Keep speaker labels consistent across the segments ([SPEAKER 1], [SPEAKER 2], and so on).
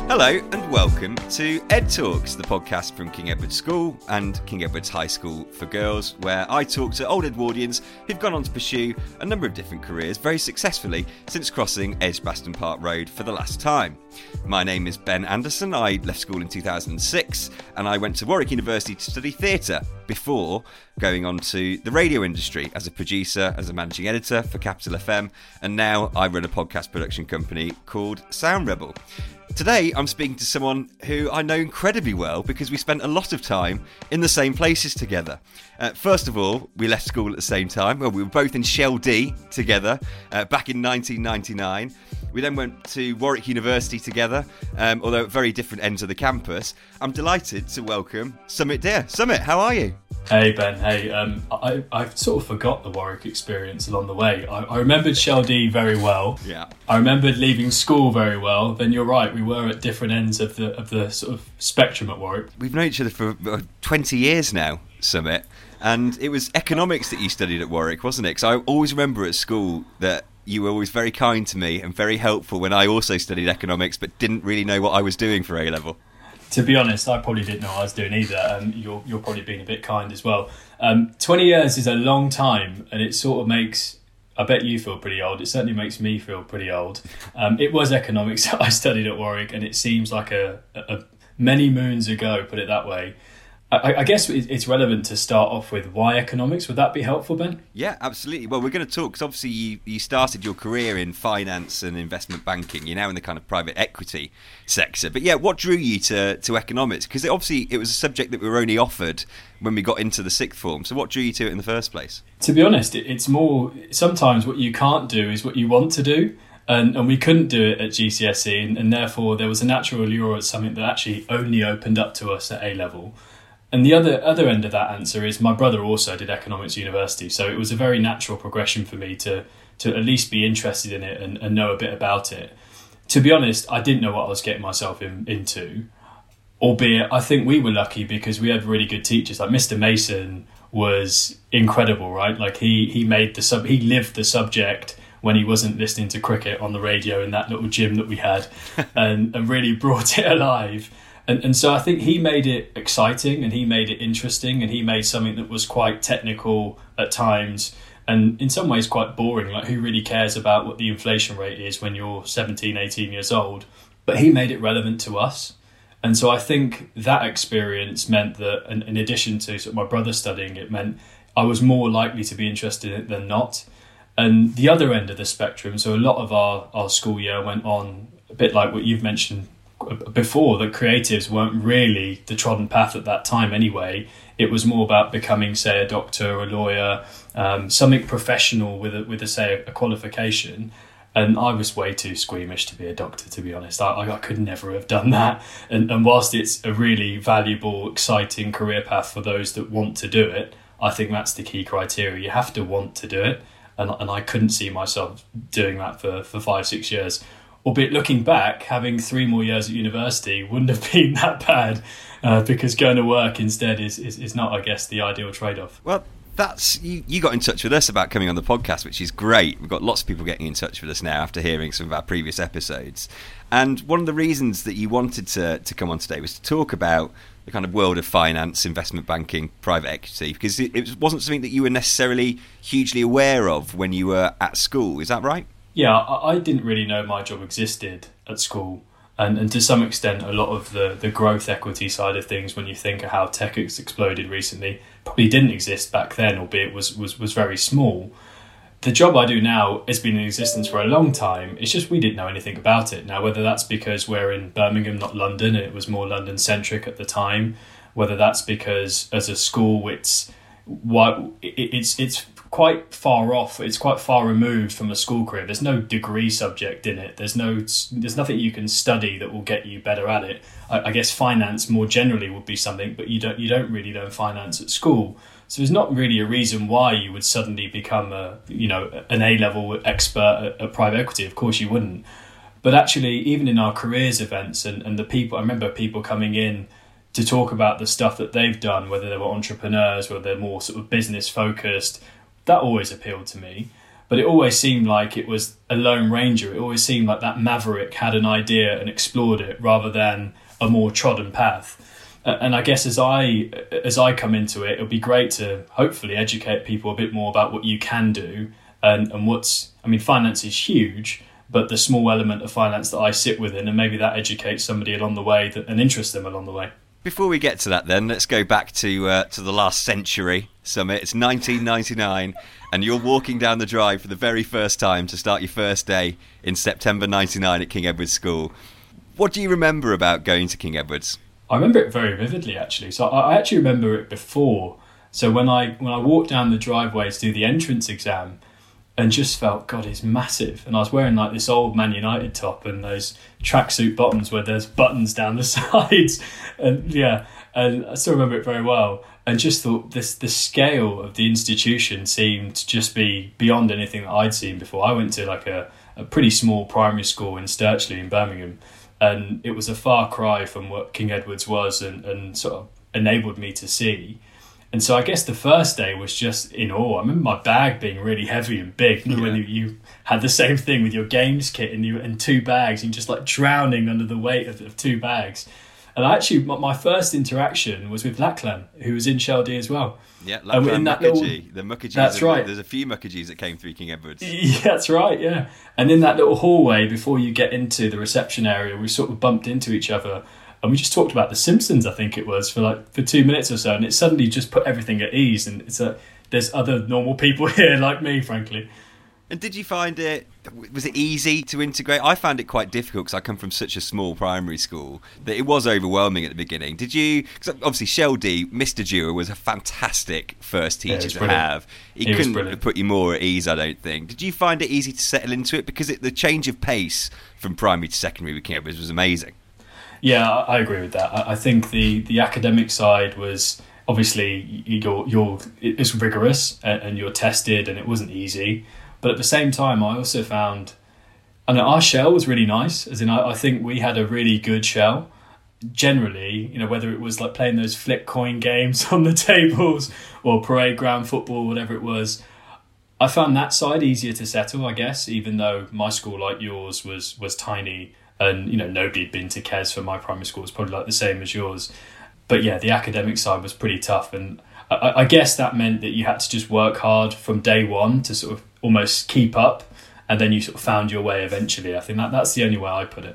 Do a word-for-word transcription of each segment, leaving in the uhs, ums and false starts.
[SPEAKER 1] Hello and welcome to Ed Talks, the podcast from King Edward School and King Edward's High School for Girls, where I talk to old Edwardians who've gone on to pursue a number of different careers very successfully since crossing Edgbaston Park Road for the last time. My name is Ben Anderson. I left school in two thousand six and I went to Warwick University to study theatre before going on to the radio industry as a producer, as a managing editor for Capital F M, and now I run a podcast production company called Sound Rebel. Today, I'm speaking to someone who I know incredibly well because we spent a lot of time in the same places together. Uh, first of all, we left school at the same time. Well, we were both in Shell D together uh, back in nineteen ninety-nine. We then went to Warwick University together, um, although at very different ends of the campus. I'm delighted to welcome Sumit Dear. Sumit, how are you?
[SPEAKER 2] Hey Ben, hey, um, I, I sort of forgot the Warwick experience along the way. I, I remembered Shell D very well.
[SPEAKER 1] Yeah.
[SPEAKER 2] I remembered leaving school very well. Then you're right, we were at different ends of the of the sort of spectrum at Warwick.
[SPEAKER 1] We've known each other for uh, twenty years now, Sumit, and it was economics that you studied at Warwick, wasn't it? Because I always remember at school that you were always very kind to me and very helpful when I also studied economics but didn't really know what I was doing for A-level.
[SPEAKER 2] To be honest, I probably didn't know what I was doing either. Um, you're you're probably being a bit kind as well. Um, twenty years is a long time, and it sort of makes, I bet you feel pretty old. It certainly makes me feel pretty old. Um, it was economics that I studied at Warwick, and it seems like a, a, a many moons ago, put it that way. I, I guess it's relevant to start off with why economics. Would that be helpful, Ben?
[SPEAKER 1] Yeah, absolutely. Well, we're going to talk because obviously you, you started your career in finance and investment banking. You're now in the kind of private equity sector. But yeah, what drew you to, to economics? Because it, obviously it was a subject that we were only offered when we got into the sixth form. So what drew you to it in the first place?
[SPEAKER 2] To be honest, it, it's more, sometimes what you can't do is what you want to do. And, and we couldn't do it at G C S E, and, and therefore there was a natural allure at something that actually only opened up to us at A-level. And the other other end of that answer is my brother also did economics at university, so it was a very natural progression for me to to at least be interested in it and, and know a bit about it. To be honest, I didn't know what I was getting myself in, into, albeit I think we were lucky because we had really good teachers. Like Mister Mason was incredible, right? Like he he made the sub he lived the subject when he wasn't listening to cricket on the radio in that little gym that we had, and, and really brought it alive. And and so I think he made it exciting and he made it interesting and he made something that was quite technical at times and in some ways quite boring. Like, who really cares about what the inflation rate is when you're seventeen, eighteen years old? But he made it relevant to us. And so I think that experience meant that, in, in addition to sort of my brother studying, it meant I was more likely to be interested in it than not. And the other end of the spectrum, so a lot of our, our school year went on a bit like what you've mentioned before, that creatives weren't really the trodden path at that time anyway. It was more about becoming, say, a doctor, a lawyer, um, something professional with a, with a say a qualification. And I was way too squeamish to be a doctor, to be honest. I, I could never have done that. And, and whilst it's a really valuable, exciting career path for those that want to do it, I think that's the key criteria. You have to want to do it. And, and I couldn't see myself doing that for, for five, six years. Albeit looking back, having three more years at university wouldn't have been that bad uh, because going to work instead is, is, is not, I guess, the ideal trade-off.
[SPEAKER 1] Well, that's you, you got in touch with us about coming on the podcast, which is great. We've got lots of people getting in touch with us now after hearing some of our previous episodes. And one of the reasons that you wanted to, to come on today was to talk about the kind of world of finance, investment banking, private equity, because it, it wasn't something that you were necessarily hugely aware of when you were at school. Is that right?
[SPEAKER 2] Yeah, I didn't really know my job existed at school. And, and to some extent, a lot of the, the growth equity side of things, when you think of how tech has exploded recently, probably didn't exist back then, albeit was, was, was very small. The job I do now has been in existence for a long time. It's just we didn't know anything about it. Now, whether that's because we're in Birmingham, not London, and it was more London-centric at the time, whether that's because as a school it's what it's it's quite far off. It's quite far removed from a school career. There's no degree subject in it. There's no, there's nothing you can study that will get you better at it. I, I guess finance more generally would be something, but you don't, you don't really learn finance at school. So there's not really a reason why you would suddenly become a, you know, an A-level expert at, at private equity. Of course you wouldn't. But actually, even in our careers events and, and the people, I remember people coming in to talk about the stuff that they've done, whether they were entrepreneurs, whether they're more sort of business focused. That always appealed to me. but it always seemed like it was a lone ranger. It always seemed like that maverick had an idea and explored it rather than a more trodden path. And I guess as I as I come into it, it'll be great to hopefully educate people a bit more about what you can do and, and what's, I mean, finance is huge, but the small element of finance that I sit within, and maybe that educates somebody along the way that, and interests them along the way.
[SPEAKER 1] Before we get to that then, let's go back to uh, to the last century, Summit. It's nineteen ninety-nine, and you're walking down the drive for the very first time to start your first day in September ninety-nine at King Edward's School. What do you remember about going to King Edward's?
[SPEAKER 2] I remember it very vividly, actually. So I actually remember it before. So when I when I walked down the driveway to do the entrance exam, and just felt, God, it's massive. And I was wearing like this old Man United top and those tracksuit bottoms where there's buttons down the sides, and yeah, and I still remember it very well. And just thought this the scale of the institution seemed to just be beyond anything that I'd seen before. I went to like a, a pretty small primary school in Sturchley in Birmingham. And it was a far cry from what King Edward's was and, and sort of enabled me to see. And so I guess the first day was just in awe. I remember my bag being really heavy and big. You know,
[SPEAKER 1] yeah.
[SPEAKER 2] when you, you had the same thing with your games kit and you and two bags, and just like drowning under the weight of, of two bags. And actually, my, my first interaction was with Lachlan, who was in Sheldie as well.
[SPEAKER 1] Yeah, Lachlan Mukherjee. Little, the Mukherjees.
[SPEAKER 2] That's right.
[SPEAKER 1] There's a few Mukherjees that came through King Edward's.
[SPEAKER 2] Yeah, that's right, yeah. And in that little hallway, before you get into the reception area, we sort of bumped into each other. And we just talked about The Simpsons, I think it was, for like for two minutes or so. And it suddenly just put everything at ease. And it's a, there's other normal people here like me, frankly.
[SPEAKER 1] And did you find it, was it easy to integrate? I found it quite difficult because I come from such a small primary school that it was overwhelming at the beginning. Did you, because obviously Sheldie, Mister Dewar was a fantastic first teacher yeah, to brilliant. have. He, he couldn't have put you more at ease, I don't think. Did you find it easy to settle into it? Because it, the change of pace from primary to secondary with King Edward's was amazing.
[SPEAKER 2] Yeah, I agree with that. I think the, the academic side was, obviously, you're, you're, it's rigorous and you're tested and it wasn't easy. But at the same time, I also found, I know our shell was really nice. As in, I, I think we had a really good shell. Generally, you know, whether it was like playing those flip coin games on the tables or parade ground football, whatever it was, I found that side easier to settle, I guess, even though my school, like yours, was was tiny and, you know, nobody had been to Kes for my primary school. It's probably like the same as yours. But yeah, the academic side was pretty tough. And I, I guess that meant that you had to just work hard from day one to sort of almost keep up, and then you sort of found your way eventually. I think that that's the only way I put it.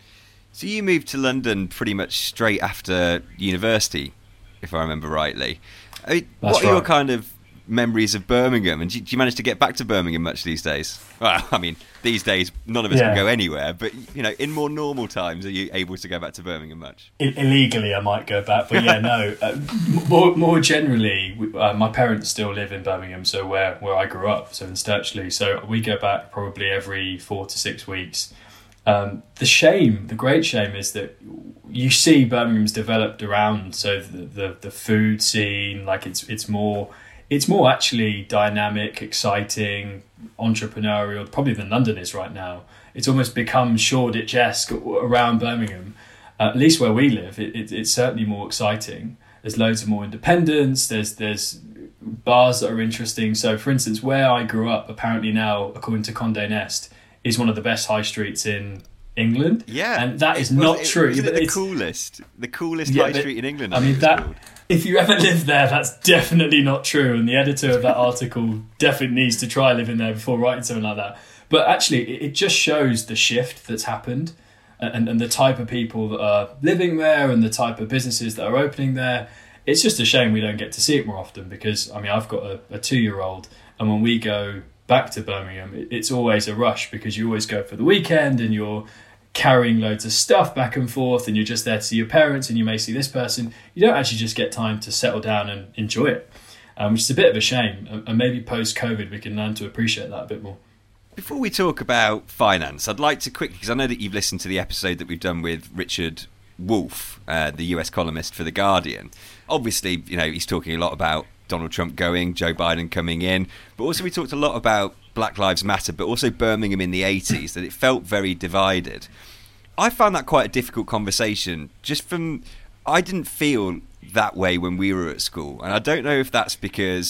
[SPEAKER 1] So you moved to London pretty much straight after university, if I remember rightly. I mean, what are right. your kind of memories of Birmingham? And do you, do you manage to get back to Birmingham much these days? Well, I mean, these days none of us yeah. can go anywhere, but you know, in more normal times, are you able to go back to Birmingham much?
[SPEAKER 2] I- illegally, I might go back, but yeah, no. Uh, more, more generally, uh, my parents still live in Birmingham, so where where I grew up, so in Sturchley. So we go back probably every four to six weeks. Um, the shame, the great shame, is that you see Birmingham's developed around, so the the, the food scene, like it's it's more. It's more actually dynamic, exciting, entrepreneurial, probably than London is right now. It's almost become Shoreditch-esque around Birmingham. Uh, at least where we live, it, it, it's certainly more exciting. There's loads of more independence. There's there's bars that are interesting. So, for instance, where I grew up, apparently now, according to Condé Nast, is one of the best high streets in England.
[SPEAKER 1] Yeah,
[SPEAKER 2] and that is
[SPEAKER 1] well,
[SPEAKER 2] not
[SPEAKER 1] it,
[SPEAKER 2] true.
[SPEAKER 1] Isn't it the coolest, the coolest
[SPEAKER 2] yeah,
[SPEAKER 1] high
[SPEAKER 2] but,
[SPEAKER 1] street in England?
[SPEAKER 2] I mean that. Called. If you ever live there, that's definitely not true. And the editor of that article definitely needs to try living there before writing something like that. But actually, it just shows the shift that's happened and, and the type of people that are living there and the type of businesses that are opening there. It's just a shame we don't get to see it more often because, I mean, I've got a, a two-year-old and when we go back to Birmingham, it, it's always a rush because you always go for the weekend and you're carrying loads of stuff back and forth and you're just there to see your parents and you may see this person. You don't actually just get time to settle down and enjoy it, um, which is a bit of a shame. And maybe post-COVID we can learn to appreciate that a bit more.
[SPEAKER 1] Before we talk about finance, I'd like to quickly, because I know that you've listened to the episode that we've done with Richard Wolff, uh, the U S columnist for The Guardian. Obviously, you know, he's talking a lot about Donald Trump going, Joe Biden coming in, but also we talked a lot about Black Lives Matter, but also Birmingham in the eighties, that it felt very divided. I found that quite a difficult conversation, just from, I didn't feel that way when we were at school. And I don't know if that's because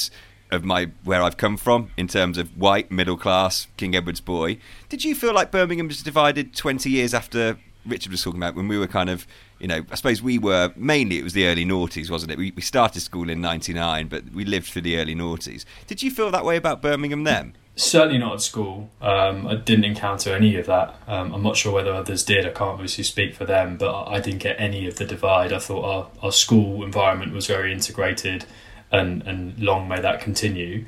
[SPEAKER 1] of my where I've come from in terms of white, middle class, King Edward's boy. Did you feel like Birmingham was divided twenty years after Richard was talking about when we were kind of, you know, I suppose we were, mainly it was the early noughties, wasn't it? We, we started school in ninety-nine, but we lived through the early noughties. Did you feel that way about Birmingham then?
[SPEAKER 2] Certainly not at school. Um, I didn't encounter any of that. Um, I'm not sure whether others did. I can't obviously speak for them, but I didn't get any of the divide. I thought our, our school environment was very integrated, and, and long may that continue.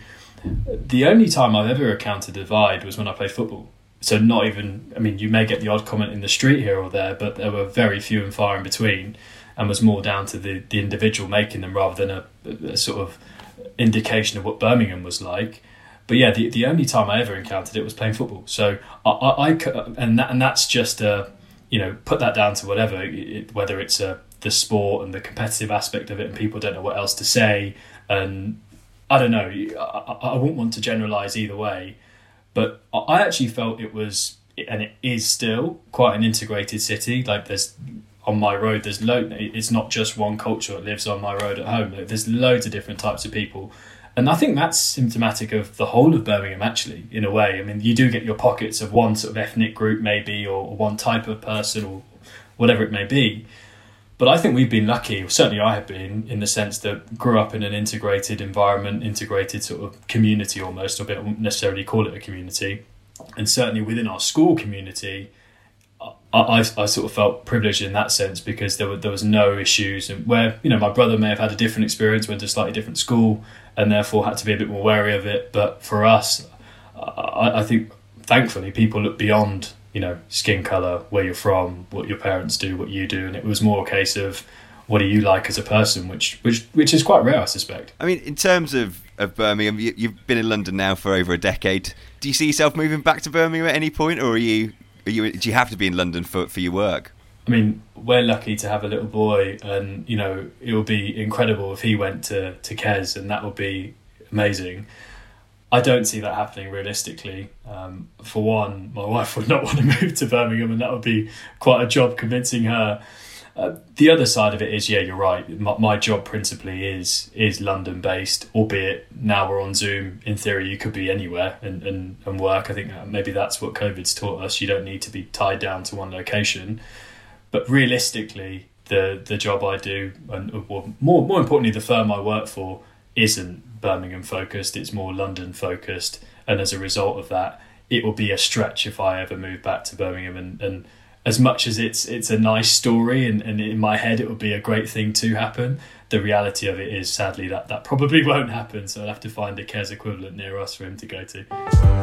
[SPEAKER 2] The only time I've ever encountered a divide was when I played football. So not even, I mean, you may get the odd comment in the street here or there, but there were very few and far in between, and was more down to the, the individual making them rather than a, a sort of indication of what Birmingham was like. But yeah, the, the only time I ever encountered it was playing football. So I, I, I and that, and that's just a, you know, put that down to whatever, it, whether it's a, the sport and the competitive aspect of it, and people don't know what else to say, and I don't know. I, I wouldn't want to generalise either way, but I actually felt it was, and it is still, quite an integrated city. Like there's on my road, there's lo- it's not just one culture that lives on my road at home. There's loads of different types of people. And I think that's symptomatic of the whole of Birmingham, actually, in a way. I mean, you do get your pockets of one sort of ethnic group, maybe, or one type of person, or whatever it may be. But I think we've been lucky, certainly I have been, in the sense that grew up in an integrated environment, integrated sort of community almost, or I wouldn't necessarily call it a community. And certainly within our school community, I, I, I sort of felt privileged in that sense, because there were there was no issues, and where, you know, my brother may have had a different experience, went to a slightly different school, and therefore had to be a bit more wary of it. But for us, I, I think, thankfully, people look beyond, you know, skin colour, where you're from, what your parents do, what you do, and it was more a case of what do you like as a person, which which which is quite rare, I suspect.
[SPEAKER 1] I mean, in terms of, of Birmingham, you, you've been in London now for over a decade. Do you see yourself moving back to Birmingham at any point, or are you, are you do you have to be in London for, for your work?
[SPEAKER 2] I mean, we're lucky to have a little boy, and, you know, it would be incredible if he went to, to Kes, and that would be amazing. I don't see that happening realistically. Um, for one, my wife would not want to move to Birmingham, and that would be quite a job convincing her. Uh, the other side of it is, yeah, you're right. My, my job principally is is London-based, albeit now we're on Zoom. In theory, you could be anywhere and, and, and work. I think maybe that's what COVID's taught us. You don't need to be tied down to one location. But realistically, the the job I do, and well, more more importantly, the firm I work for, isn't Birmingham focused. It's more London focused, and as a result of that, it will be a stretch if I ever move back to Birmingham. And, and as much as it's it's a nice story, and, and in my head it would be a great thing to happen, the reality of it is, sadly, that that probably won't happen. So I'll have to find a Kes equivalent near us for him to go to.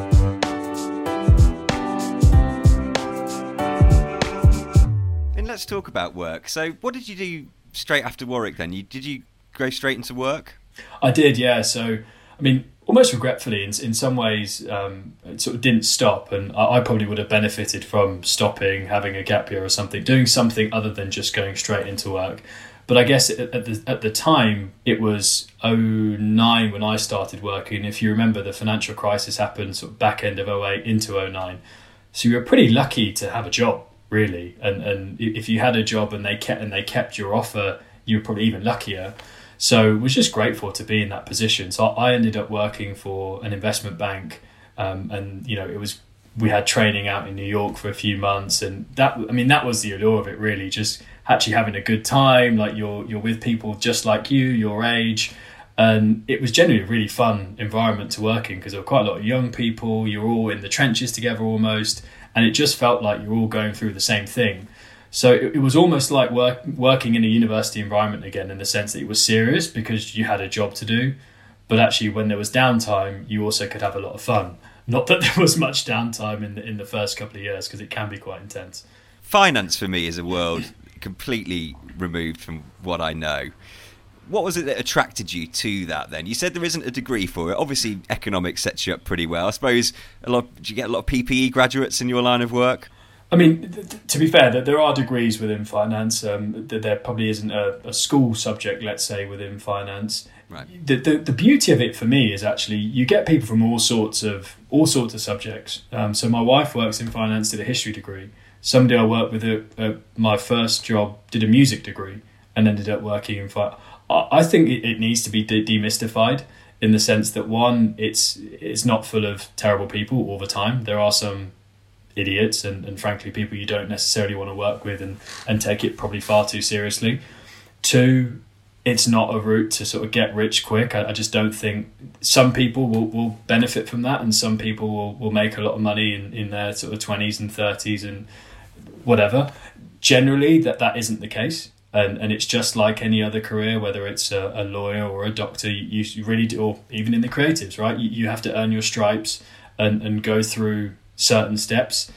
[SPEAKER 1] Let's talk about work. So what did you do straight after Warwick then? You, did you go straight into work?
[SPEAKER 2] I did, yeah. So, I mean, almost regretfully, in, in some ways, um, it sort of didn't stop. And I, I probably would have benefited from stopping, having a gap year or something, doing something other than just going straight into work. But I guess at, at, the, at the time, it was oh nine when I started working. If you remember, the financial crisis happened sort of back end of oh eight into oh nine. So you were pretty lucky to have a job, really, and and if you had a job and they kept and they kept your offer, you were probably even luckier. So was just grateful to be in that position. So I ended up working for an investment bank, um, and you know it was we had training out in New York for a few months, and that I mean that was the allure of it, really, just actually having a good time. Like you're you're with people just like you, your age, and it was generally a really fun environment to work in, because there were quite a lot of young people. You're all in the trenches together almost. And it just felt like you're all going through the same thing. So it, it was almost like work, working in a university environment again, in the sense that it was serious because you had a job to do. But actually, when there was downtime, you also could have a lot of fun. Not that there was much downtime in the, in the first couple of years, because it can be quite intense.
[SPEAKER 1] Finance for me is a world completely removed from what I know. What was it that attracted you to that then? You said there isn't a degree for it. Obviously, economics sets you up pretty well. I suppose, a lot. Do you get a lot of P P E graduates in your line of work?
[SPEAKER 2] I mean, th- to be fair, there are degrees within finance. Um, there probably isn't a, a school subject, let's say, within finance.
[SPEAKER 1] Right.
[SPEAKER 2] The, the the beauty of it for me is actually you get people from all sorts of all sorts of subjects. Um, so my wife works in finance, did a history degree. Somebody I worked with at, at my first job did a music degree and ended up working in finance. I think it needs to be de- demystified. in the sense that, one, it's it's not full of terrible people all the time. There are some idiots and, and frankly people you don't necessarily want to work with and, and take it probably far too seriously. Two, it's not a route to sort of get rich quick. I, I just don't think some people will, will benefit from that, and some people will, will make a lot of money in, in their sort of twenties and thirties and whatever. Generally, that, that isn't the case. And and it's just like any other career, whether it's a, a lawyer or a doctor, you, you really do, or even in the creatives, right? You, you have to earn your stripes and, and go through certain steps.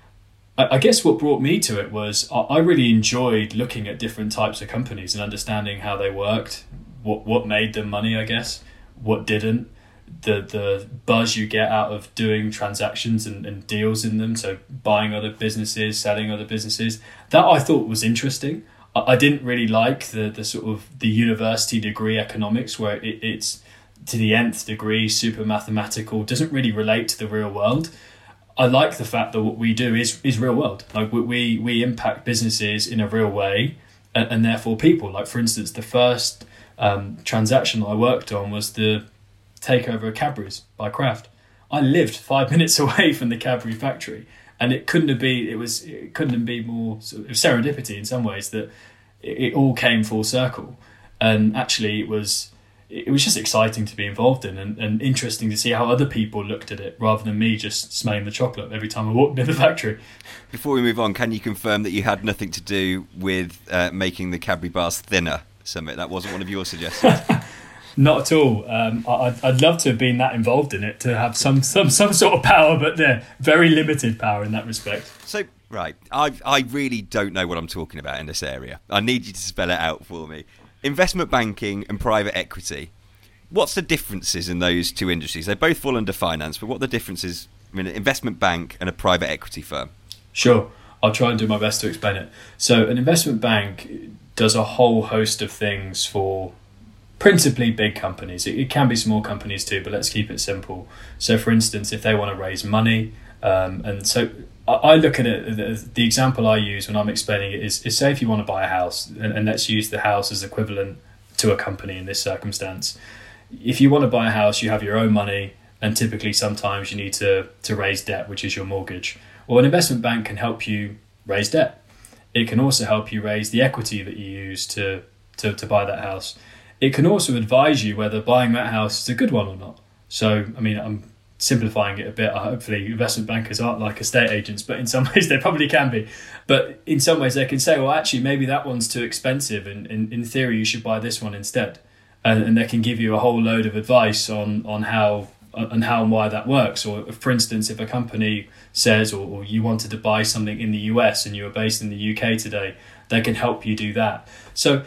[SPEAKER 2] I, I guess what brought me to it was I, I really enjoyed looking at different types of companies and understanding how they worked, what what made them money, I guess, what didn't, the the buzz you get out of doing transactions and, and deals in them, so buying other businesses, selling other businesses. That I thought was interesting. I, I didn't really like the the sort of the university degree economics where it, it's to the nth degree, super mathematical, doesn't really relate to the real world. I like the fact that what we do is is real world. Like we we impact businesses in a real way, and, and therefore people. Like for instance, the first um, transaction I worked on was the takeover of Cadbury's by Kraft. I lived five minutes away from the Cadbury factory, and it couldn't have been. It was it couldn't have been more sort of serendipity in some ways that it, it all came full circle, and actually it was. It was just exciting to be involved in and, and interesting to see how other people looked at it rather than me just smelling the chocolate every time I walked near the factory.
[SPEAKER 1] Before we move on, can you confirm that you had nothing to do with uh, making the Cadbury bars thinner, Sumit? That wasn't one of your suggestions?
[SPEAKER 2] Not at all. Um, I'd, I'd love to have been that involved in it, to have some some, some sort of power, but they're very limited power in that respect.
[SPEAKER 1] So, right, I I really don't know what I'm talking about in this area. I need you to spell it out for me. Investment banking and private equity. What's the differences in those two industries? They both fall under finance, but what are the differences in an investment bank and a private equity firm?
[SPEAKER 2] Sure. I'll try and do my best to explain it. So an investment bank does a whole host of things for principally big companies. It, it can be small companies too, but let's keep it simple. So for instance, if they want to raise money, um, and so I look at it, the, the example I use when I'm explaining it is, is say if you want to buy a house, and, and let's use the house as equivalent to a company in this circumstance. If you want to buy a house, you have your own money, and typically sometimes you need to, to raise debt, which is your mortgage. Well, an investment bank can help you raise debt. It can also help you raise the equity that you use to, to, to buy that house. It can also advise you whether buying that house is a good one or not. So, I mean, I'm simplifying it a bit. Hopefully investment bankers aren't like estate agents, but in some ways they probably can be. But in some ways they can say, well, actually, maybe that one's too expensive, and in, in theory you should buy this one instead. And, and they can give you a whole load of advice on, on how and how and why that works. Or for instance, if a company says, or, or you wanted to buy something in the U S and you are based in the U K today, they can help you do that. So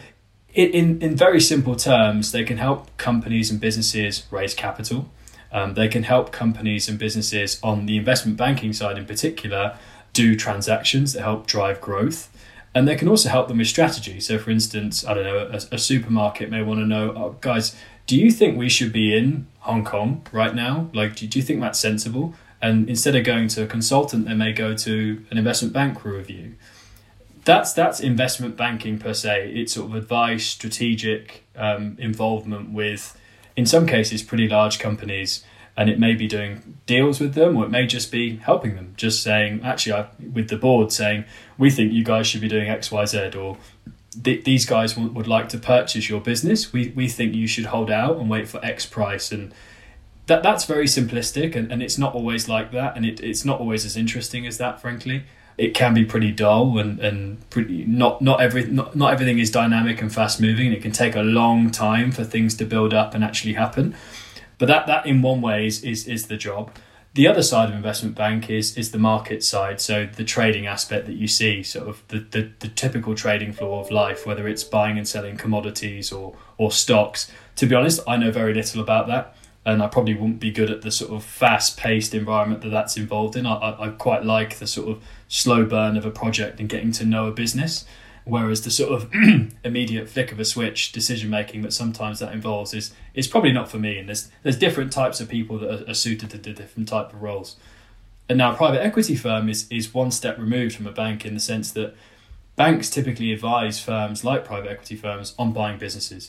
[SPEAKER 2] in, in very simple terms, they can help companies and businesses raise capital. Um, they can help companies and businesses on the investment banking side in particular do transactions that help drive growth. And they can also help them with strategy. So for instance, I don't know, a, a supermarket may want to know, oh, guys, do you think we should be in Hong Kong right now? Like, do, do you think that's sensible? And instead of going to a consultant, they may go to an investment bank for review. That's that's investment banking per se. It's sort of advice, strategic um, involvement with, in some cases, pretty large companies, and it may be doing deals with them, or it may just be helping them, just saying, actually, I, with the board saying, we think you guys should be doing X, Y, Z, or th- these guys w- would like to purchase your business. We we think you should hold out and wait for X price. And that that's very simplistic, and, and it's not always like that, and it, it's not always as interesting as that, frankly. It can be pretty dull, and, and pretty not not every not, not everything is dynamic and fast moving, and it can take a long time for things to build up and actually happen. But that, that in one way is, is is the job. The other side of investment bank is is the market side, so the trading aspect that you see, sort of the, the, the typical trading floor of life, whether it's buying and selling commodities or or stocks. To be honest, I know very little about that, and I probably wouldn't be good at the sort of fast-paced environment that that's involved in. I, I, I quite like the sort of slow burn of a project and getting to know a business, whereas the sort of immediate flick of a switch decision making that sometimes that involves is is probably not for me. And there's there's different types of people that are, are suited to the different type of roles. And now a private equity firm is is one step removed from a bank, in the sense that banks typically advise firms like private equity firms on buying businesses.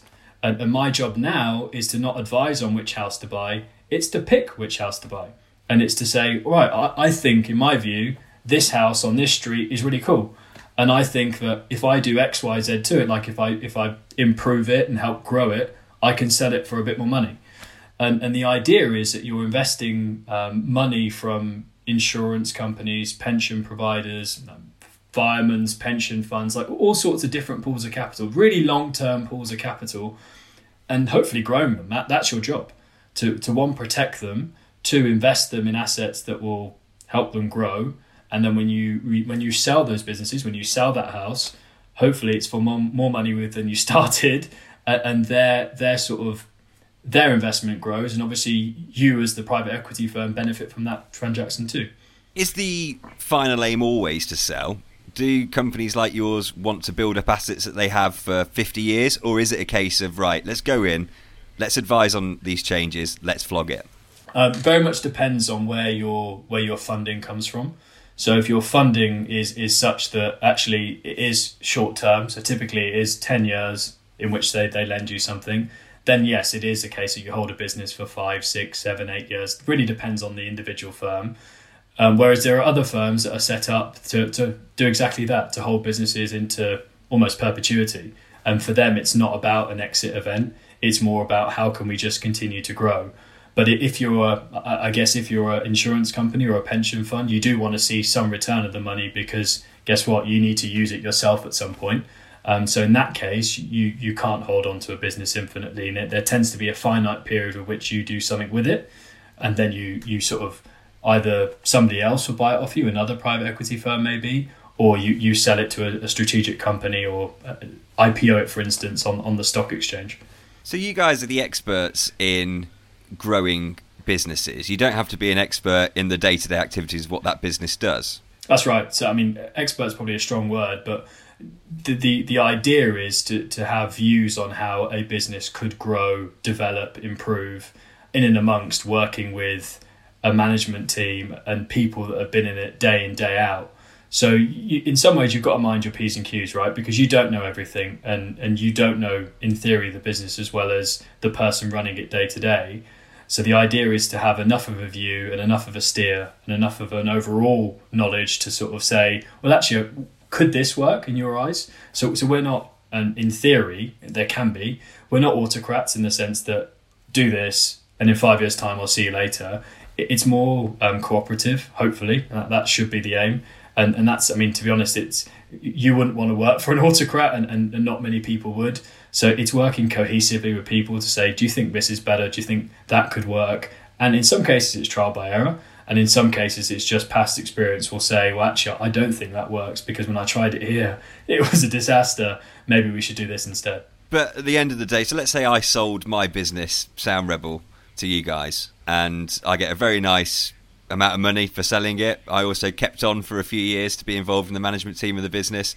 [SPEAKER 2] And, and my job now is to not advise on which house to buy, it's to pick which house to buy. And it's to say, right, I, I think, in my view, this house on this street is really cool. And I think that if I do X, Y, Z to it, like if I if I improve it and help grow it, I can sell it for a bit more money. And and the idea is that you're investing um, money from insurance companies, pension providers, um, firemen's pension funds, like all sorts of different pools of capital, really long-term pools of capital, and hopefully growing them. That, that's your job, to, to one, protect them, two, invest them in assets that will help them grow. And then when you when you sell those businesses, when you sell that house, hopefully it's for more, more money with than you started, and their their sort of their investment grows, and obviously you as the private equity firm benefit from that transaction too.
[SPEAKER 1] Is the final aim always to sell? Do companies like yours want to build up assets that they have for fifty years, or is it a case of, right, let's go in, let's advise on these changes, let's flog it?
[SPEAKER 2] Um, very much depends on where your where your funding comes from. So if your funding is is such that actually it is short term, so typically it is ten years in which they, they lend you something, then yes, it is a case that you hold a business for five, six, seven, eight years. It really depends on the individual firm. Um, whereas there are other firms that are set up to, to do exactly that, to hold businesses into almost perpetuity. And for them, it's not about an exit event. It's more about how can we just continue to grow. But if you're, a, I guess, if you're an insurance company or a pension fund, you do want to see some return of the money, because guess what? You need to use it yourself at some point. Um, so in that case, you, you can't hold on to a business infinitely. And it, there tends to be a finite period of which you do something with it. And then you, you sort of either somebody else will buy it off you, another private equity firm maybe, or you, you sell it to a, a strategic company, or I P O it, for instance, on, on the stock exchange.
[SPEAKER 1] So you guys are the experts in growing businesses. You don't have to be an expert in the day-to-day activities of what that business does.
[SPEAKER 2] That's right. So I mean, expert's probably a strong word, but the the, the idea is to, to have views on how a business could grow, develop, improve, in and amongst working with a management team and people that have been in it day in, day out. So you, in some ways, you've got to mind your P's and Q's, right? Because you don't know everything, and, and you don't know, in theory, the business as well as the person running it day to day. So the idea is to have enough of a view and enough of a steer and enough of an overall knowledge to sort of say, well, actually, could this work in your eyes? So, so we're not, and in theory, there can be, we're not autocrats in the sense that do this and in five years' time, I'll see you later. It's more um, cooperative, hopefully. That, that should be the aim. And and that's, I mean, to be honest, it's you wouldn't want to work for an autocrat, and, and, and not many people would. So it's working cohesively with people to say, do you think this is better? Do you think that could work? And in some cases, it's trial by error. And in some cases, it's just past experience will say, well, actually, I don't think that works, because when I tried it here, it was a disaster. Maybe we should do this instead.
[SPEAKER 1] But at the end of the day, so let's say I sold my business, Sound Rebel, to you guys, and I get a very nice amount of money for selling it. I also kept on for a few years to be involved in the management team of the business.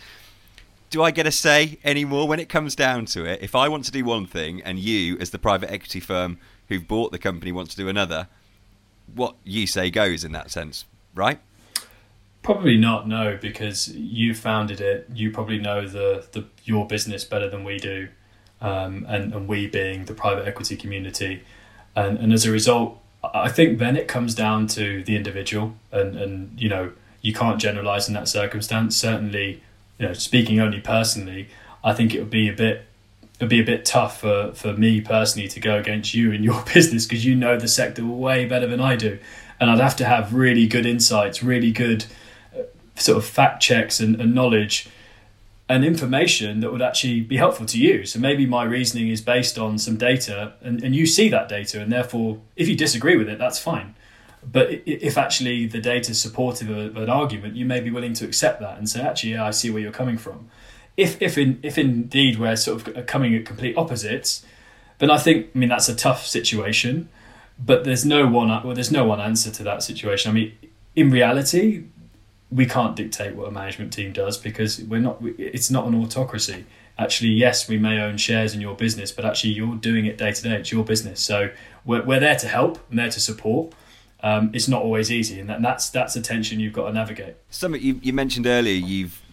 [SPEAKER 1] Do I get a say anymore when it comes down to it? If I want to do one thing and you, as the private equity firm who've bought the company, want to do another, what you say goes in that sense, right?
[SPEAKER 2] Probably not, no, because you founded it. You probably know the, the your business better than we do, um, and, and we being the private equity community. And, and as a result, I think then it comes down to the individual, and, and you know, you can't generalize in that circumstance. Certainly, you know, speaking only personally, I think it would be a bit it'd be a bit tough for, for me personally to go against you in your business, because you know the sector way better than I do. And I'd have to have really good insights, really good uh, sort of fact checks and, and knowledge and information that would actually be helpful to you. So maybe my reasoning is based on some data, and, and you see that data, and therefore if you disagree with it, that's fine. But if actually the data is supportive of an argument, you may be willing to accept that and say, actually, yeah, I see where you're coming from. If if in, if indeed we're sort of coming at complete opposites, then I think, I mean, that's a tough situation, but there's no one, well, there's no one answer to that situation. I mean, in reality, we can't dictate what a management team does, because we're not, it's not an autocracy. Actually, yes, we may own shares in your business, but actually you're doing it day to day. It's your business. So we're, we're there to help and there to support. Um, it's not always easy, and that, that's that's a tension you've got to navigate.
[SPEAKER 1] Something you, you mentioned earlier, you've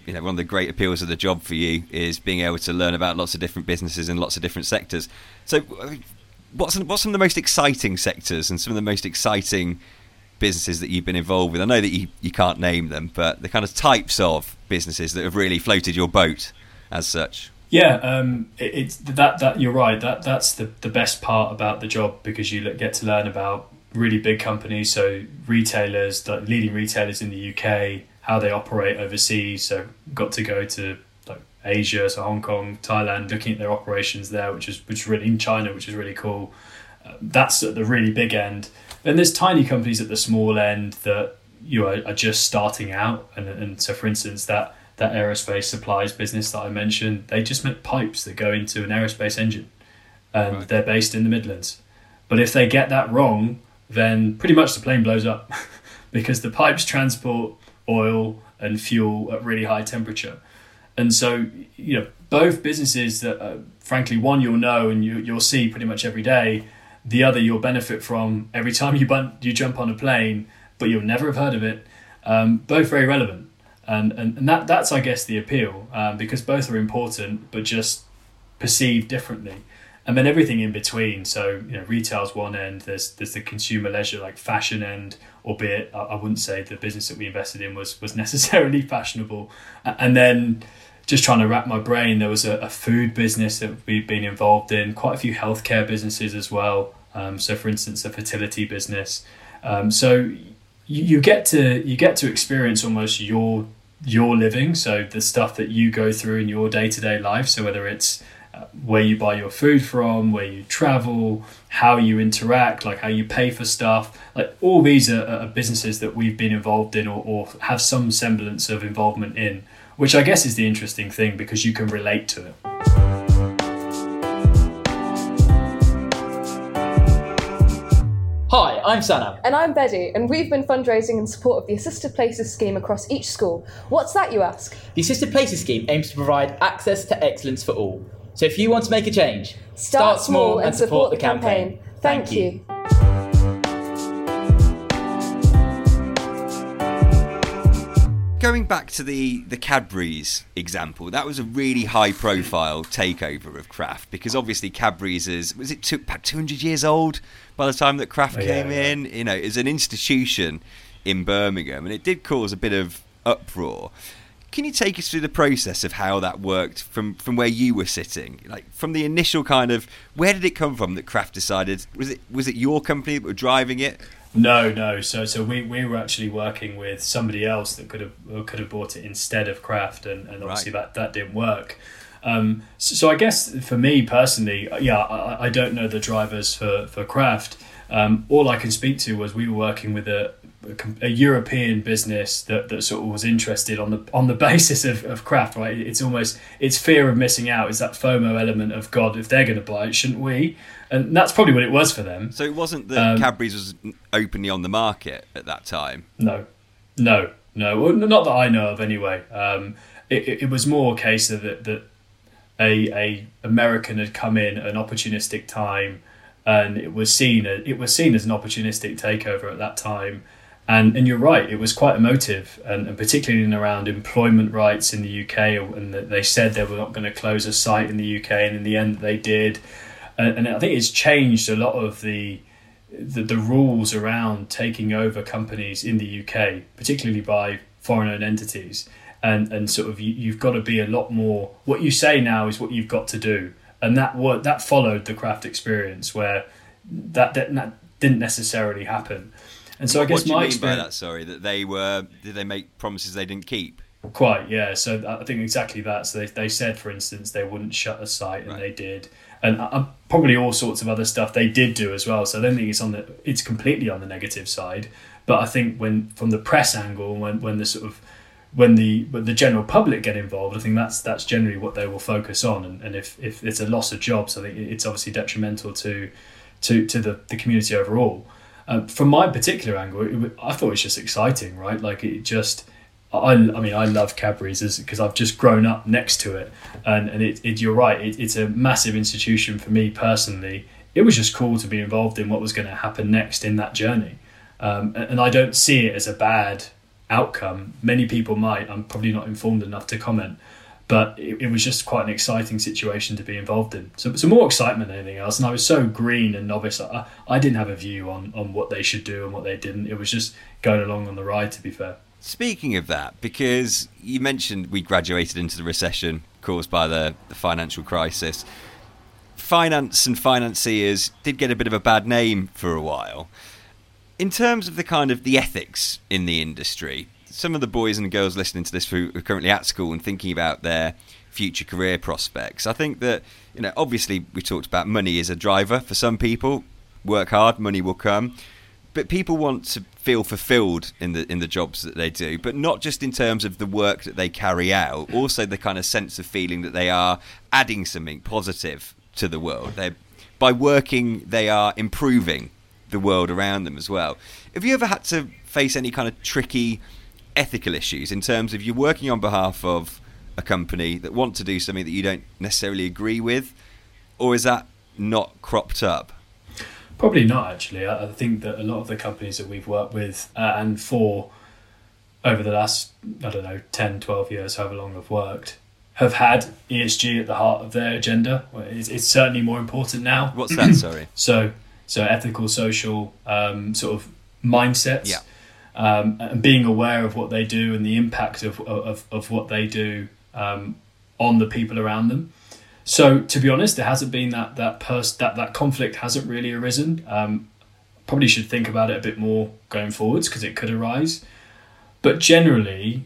[SPEAKER 1] you know, one of the great appeals of the job for you is being able to learn about lots of different businesses in lots of different sectors. So what's, what's some of the most exciting sectors and some of the most exciting businesses that you've been involved with? I know that you, you can't name them, but the kind of types of businesses that have really floated your boat as such.
[SPEAKER 2] Yeah, um, it, it's that that you're right. That that's the, the best part about the job, because you get to learn about really big companies, so retailers, the leading retailers in the U K, how they operate overseas. So got to go to like Asia, so Hong Kong, Thailand, looking at their operations there, which is which is really in China, which is really cool. Uh, that's at the really big end. Then there's tiny companies at the small end that you know, are just starting out, and and so for instance that. that aerospace supplies business that I mentioned, they just make pipes that go into an aerospace engine, and right. they're based in the Midlands. But if they get that wrong, then pretty much the plane blows up because the pipes transport oil and fuel at really high temperature. And so, you know, both businesses that, uh, frankly, one you'll know and you, you'll see pretty much every day, the other you'll benefit from every time you, bun- you jump on a plane, but you'll never have heard of it. Um, both very relevant. And, and and that that's I guess the appeal, um, because both are important but just perceived differently, and then everything in between. So you know, retail's one end. There's there's the consumer leisure, like fashion end, albeit I, I wouldn't say the business that we invested in was was necessarily fashionable. And then just trying to wrap my brain, there was a, a food business that we've been involved in, quite a few healthcare businesses as well. Um, so for instance, a fertility business. Um, so. You get to you get to experience almost your your living, so the stuff that you go through in your day-to-day life. So whether it's uh, where you buy your food from, where you travel, how you interact, like how you pay for stuff, like all these are, are businesses that we've been involved in or, or have some semblance of involvement in, which I guess is the interesting thing because you can relate to it.
[SPEAKER 3] Hi, I'm Sanam.
[SPEAKER 4] And I'm Betty, and we've been fundraising in support of the Assisted Places scheme across each school. What's that, you ask?
[SPEAKER 3] The Assisted Places scheme aims to provide access to excellence for all. So if you want to make a change,
[SPEAKER 4] start, start small and support, support the campaign. campaign. Thank, Thank you. you.
[SPEAKER 1] Going back to the, the Cadbury's example, that was a really high-profile takeover of Kraft, because obviously Cadbury's is, was it two, about two hundred years old by the time that Kraft oh, came yeah, in? Yeah. You know, it's an institution in Birmingham, and it did cause a bit of uproar. Can you take us through the process of how that worked from, from where you were sitting? Like, from the initial kind of, where did it come from that Kraft decided, was it was it your company that were driving it?
[SPEAKER 2] No, no. So, so we, we were actually working with somebody else that could have could have bought it instead of Kraft, and, and obviously right. that, that didn't work. Um, so, so I guess for me personally, yeah, I, I don't know the drivers for for Kraft. Um, all I can speak to was we were working with a, a, a European business that, that sort of was interested on the on the basis of, of Kraft. Right? It's almost it's fear of missing out. It's that FOMO element of God. If they're going to buy it, shouldn't we? And that's probably what it was for them.
[SPEAKER 1] So it wasn't that um, Cadbury's was openly on the market at that time?
[SPEAKER 2] No, no, no. Well, not that I know of anyway. Um, it, it was more a case of that, that a, a American had come in at an opportunistic time, and it was seen as, it was seen as an opportunistic takeover at that time. And and you're right, it was quite emotive, and, and particularly in around employment rights in the U K. And they said they were not going to close a site in the U K, and in the end they did. And I think it's changed a lot of the, the the rules around taking over companies in the U K, particularly by foreign-owned entities. And and sort of you, you've got to be a lot more. What you say now is what you've got to do, and that what that followed the Kraft experience, where that that, that didn't necessarily happen. And so I guess
[SPEAKER 1] what do you
[SPEAKER 2] my
[SPEAKER 1] mean
[SPEAKER 2] experience,
[SPEAKER 1] by that? Sorry, that they were did they make promises they didn't keep?
[SPEAKER 2] Quite, yeah. So I think exactly that. So they they said, for instance, they wouldn't shut a site, and right. they did. And uh, probably all sorts of other stuff they did do as well. So I don't think it's on the it's completely on the negative side. But I think when from the press angle, when when the sort of when the when the general public get involved, I think that's that's generally what they will focus on. And, and if, if it's a loss of jobs, I think it's obviously detrimental to to to the, the community overall. Um, from my particular angle, it, I thought it was just exciting, right? Like it just. I, I mean, I love Cadbury's because I've just grown up next to it, and and it, it you're right, it, it's a massive institution for me personally. It was just cool to be involved in what was going to happen next in that journey, um, and, and I don't see it as a bad outcome. Many people might. I'm probably not informed enough to comment. But it, it was just quite an exciting situation to be involved in. So, so more excitement than anything else. And I was so green and novice. I, I didn't have a view on, on what they should do and what they didn't. It was just going along on the ride, to be fair.
[SPEAKER 1] Speaking of that, because you mentioned we graduated into the recession caused by the, the financial crisis. Finance and financiers did get a bit of a bad name for a while. In terms of the kind of the ethics in the industry, some of the boys and girls listening to this who are currently at school and thinking about their future career prospects, I think that, you know, obviously we talked about money is a driver for some people. Work hard, money will come. But people want to feel fulfilled in the in the jobs that they do, but not just in terms of the work that they carry out, also the kind of sense of feeling that they are adding something positive to the world. They, by working, they are improving the world around them as well. Have you ever had to face any kind of tricky ethical issues in terms of you're working on behalf of a company that want to do something that you don't necessarily agree with, or is that not cropped up?
[SPEAKER 2] Probably not, actually. I think that a lot of the companies that we've worked with uh, and for over the last, I don't know, ten, twelve years, however long I've worked, have had E S G at the heart of their agenda. It's, it's certainly more important now.
[SPEAKER 1] What's that, sorry?
[SPEAKER 2] So, so ethical, social um, sort of mindsets.
[SPEAKER 1] Yeah.
[SPEAKER 2] Um, and being aware of what they do and the impact of of, of what they do um, on the people around them. So, to be honest, there hasn't been that that pers- that that conflict hasn't really arisen. Um, probably should think about it a bit more going forwards because it could arise. But generally,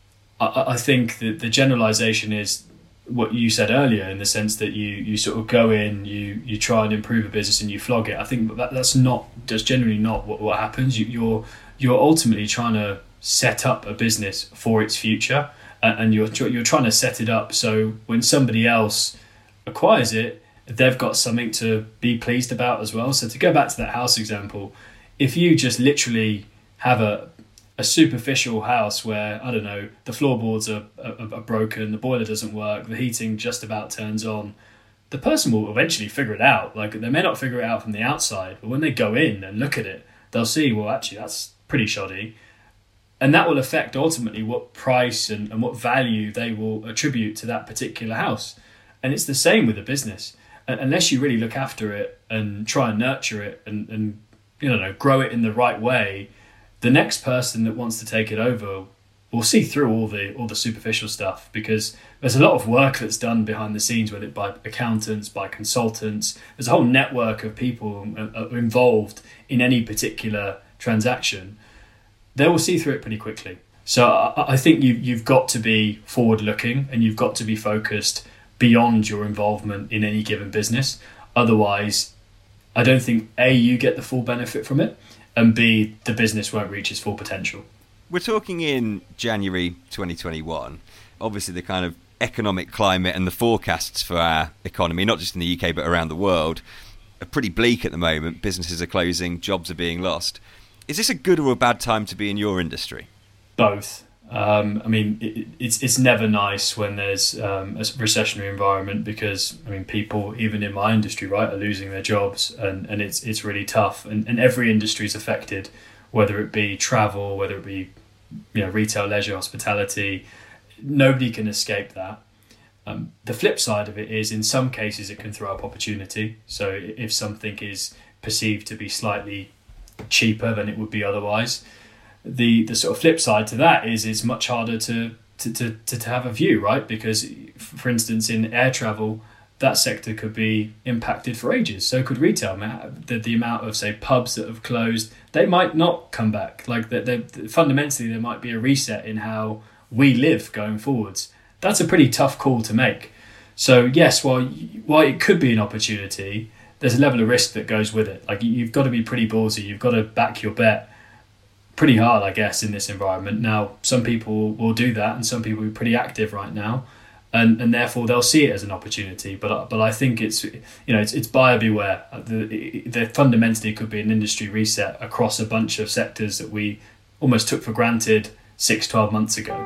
[SPEAKER 2] I, I think that the generalisation is what you said earlier, in the sense that you you sort of go in, you you try and improve a business and you flog it. I think that that's not that's generally not what what happens. You, you're you're ultimately trying to set up a business for its future, and you're you're trying to set it up so when somebody else acquires it, they've got something to be pleased about as well. So to go back to that house example, if you just literally have a a superficial house where, I don't know, the floorboards are, are, are broken, the boiler doesn't work, the heating just about turns on, the person will eventually figure it out. Like, they may not figure it out from the outside, but when they go in and look at it, they'll see, well, actually, that's pretty shoddy. And that will affect ultimately what price and, and what value they will attribute to that particular house. And it's the same with a business. Unless you really look after it and try and nurture it and, and you know, grow it in the right way, the next person that wants to take it over will see through all the all the superficial stuff, because there's a lot of work that's done behind the scenes, whether it by accountants, by consultants. There's a whole network of people involved in any particular transaction. They will see through it pretty quickly. So I, I think you, you've got to be forward-looking and you've got to be focused beyond your involvement in any given business. Otherwise, I don't think, A, you get the full benefit from it, and B, the business won't reach its full potential.
[SPEAKER 1] We're talking in January twenty twenty-one. Obviously, the kind of economic climate and the forecasts for our economy, not just in the U K but around the world, are pretty bleak at the moment. Businesses are closing, jobs are being lost. Is this a good or a bad time to be in your industry?
[SPEAKER 2] Both. Um, I mean, it, it's it's never nice when there's um, a recessionary environment, because I mean, people even in my industry, right, are losing their jobs, and, and it's it's really tough. And, and every industry is affected, whether it be travel, whether it be you know retail, leisure, hospitality. Nobody can escape that. Um, the flip side of it is, in some cases, it can throw up opportunity. So if something is perceived to be slightly cheaper than it would be otherwise, the the sort of flip side to that is it's much harder to to, to to have a view, right? Because, for instance, in air travel, that sector could be impacted for ages. So could retail. The, the amount of, say, pubs that have closed, they might not come back. Like, they, they, fundamentally, there might be a reset in how we live going forwards. That's a pretty tough call to make. So yes, while while it could be an opportunity, there's a level of risk that goes with it. Like, you've got to be pretty ballsy. You've got to back your bet pretty hard, I guess, in this environment. Now, some people will do that, and some people are pretty active right now, and, and therefore they'll see it as an opportunity. But but I think it's you know it's it's buyer beware. There fundamentally could be an industry reset across a bunch of sectors that we almost took for granted six, twelve months ago.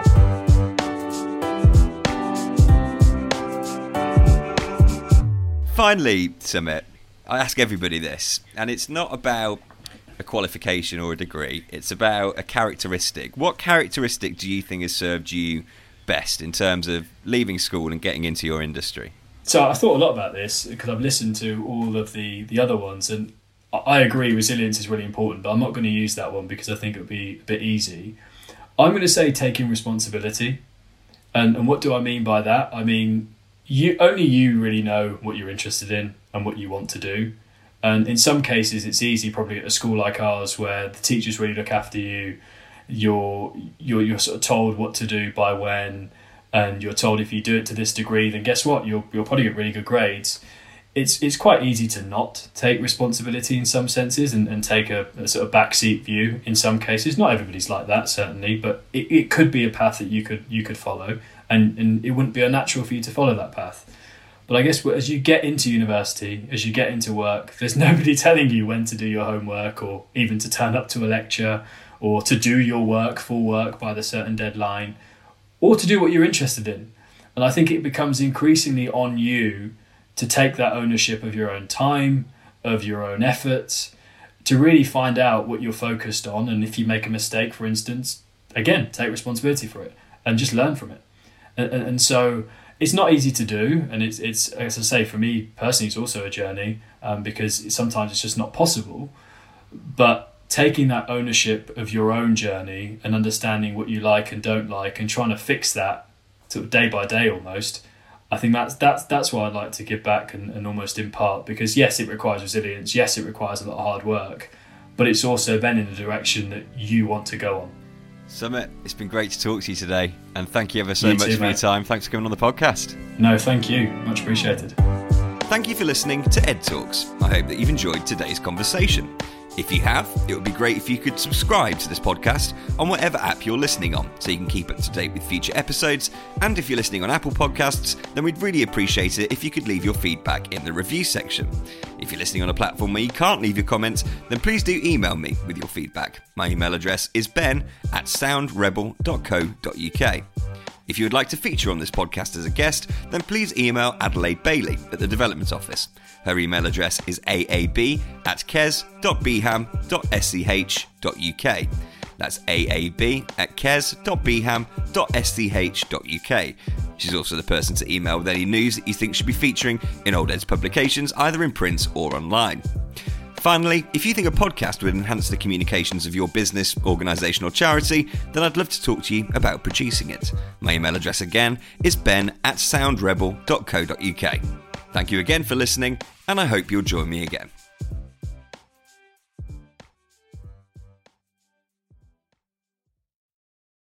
[SPEAKER 1] Finally, Sumit, I ask everybody this, and it's not about a qualification or a degree. It's about a characteristic. What characteristic do you think has served you best in terms of leaving school and getting into your industry?
[SPEAKER 2] So I thought a lot about this because I've listened to all of the, the other ones, and I agree resilience is really important, but I'm not going to use that one because I think it would be a bit easy. I'm going to say taking responsibility. And and what do I mean by that? I mean, you only you really know what you're interested in and what you want to do. And in some cases, it's easy probably at a school like ours where the teachers really look after you. You're, you're, you're sort of told what to do by when, and you're told if you do it to this degree, then guess what? You'll you'll probably get really good grades. It's it's quite easy to not take responsibility in some senses and, and take a, a sort of backseat view in some cases. Not everybody's like that, certainly, but it, it could be a path that you could you could follow, and, and it wouldn't be unnatural for you to follow that path. But I guess as you get into university, as you get into work, there's nobody telling you when to do your homework or even to turn up to a lecture or to do your work, full work by the certain deadline, or to do what you're interested in. And I think it becomes increasingly on you to take that ownership of your own time, of your own efforts, to really find out what you're focused on. And if you make a mistake, for instance, again, take responsibility for it and just learn from it. And, and, and so it's not easy to do. And it's, it's as I say, for me personally, it's also a journey um, because sometimes it's just not possible. But taking that ownership of your own journey and understanding what you like and don't like and trying to fix that sort of day by day almost, I think that's that's that's what I'd like to give back and, and almost impart, because yes, it requires resilience, yes, it requires a lot of hard work, but it's also then in the direction that you want to go on.
[SPEAKER 1] Sumit, it's been great to talk to you today, and thank you ever so
[SPEAKER 2] You
[SPEAKER 1] much
[SPEAKER 2] too,
[SPEAKER 1] for your
[SPEAKER 2] mate.
[SPEAKER 1] time. Thanks for coming on the podcast.
[SPEAKER 2] No, thank you. Much appreciated.
[SPEAKER 1] Thank you for listening to Ed Talks. I hope that you've enjoyed today's conversation. If you have, it would be great if you could subscribe to this podcast on whatever app you're listening on so you can keep up to date with future episodes. And if you're listening on Apple Podcasts, then we'd really appreciate it if you could leave your feedback in the review section. If you're listening on a platform where you can't leave your comments, then please do email me with your feedback. My email address is ben at soundrebel dot co dot uk. If you would like to feature on this podcast as a guest, then please email Adelaide Bailey at the Development Office. Her email address is a a b at kes dot b ham dot s c h dot u k. That's a a b at kes dot b ham dot s c h dot u k. She's also the person to email with any news that you think should be featuring in Old Ed's publications, either in print or online. Finally, if you think a podcast would enhance the communications of your business, organisation or charity, then I'd love to talk to you about producing it. My email address again is ben at soundrebel dot co dot uk. Thank you again for listening, and I hope you'll join me again.